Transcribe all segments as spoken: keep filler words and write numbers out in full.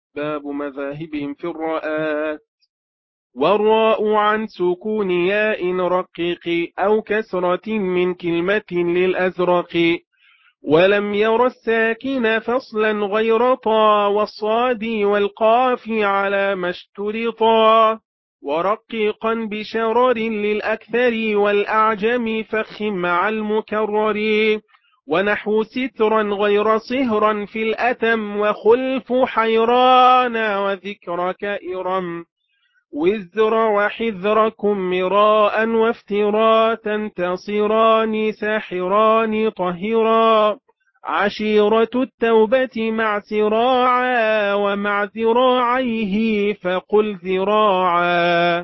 باب مذاهبهم في الراءات. والراء عن سكون ياء رقيق أو كسرة من كلمة للأزرق، ولم ير الساكن فصلا غير طا والصاد والقاف على ما اشترطا، ورقيقا بشرر للأكثر والأعجم فخم مع المكرر، ونحو سترا غير صهرا في الأتم وخلف حيران وذكرك إرم، وزر وحذركم مراء وافترا تنتصران ساحران طهرا، عشيرة التوبة مع سراعا ومع ذراعيه فقل ذراعا،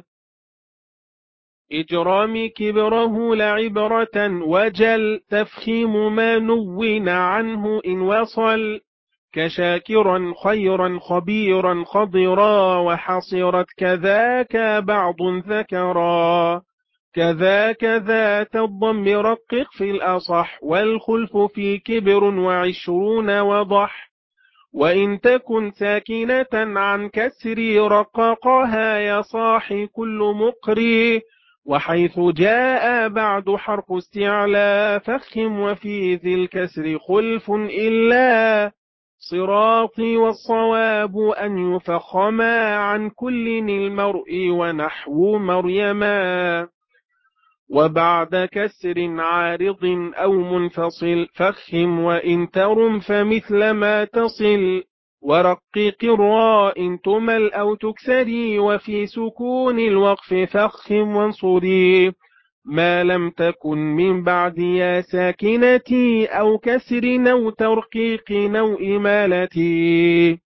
إجرام كبره لعبرة وجل تفخيم ما نون عنه إن وصل، كشاكرا خيرا خبيرا خضرا وحصرت كذاك بعض ذكرا، كذاك ذات الضم رقق في الأصح والخلف في كبر وعشرون وضح، وإن تكن ساكنة عن كسر رققها يا صاح كل مقري، وحيث جاء بعد حرف استعلاء فخم وفي ذي الكسر خلف إلا، صراطي والصواب أن يفخما عن كل المرء ونحو مريما، وبعد كسر عارض أو منفصل فخم وإن ترم فمثل ما تصل، ورقق الراء تمل أو تكسري وفي سكون الوقف فخم وانصري، ما لم تكن من بعد يا ساكنتي أو كسر أو ترقيق أو إمالتي.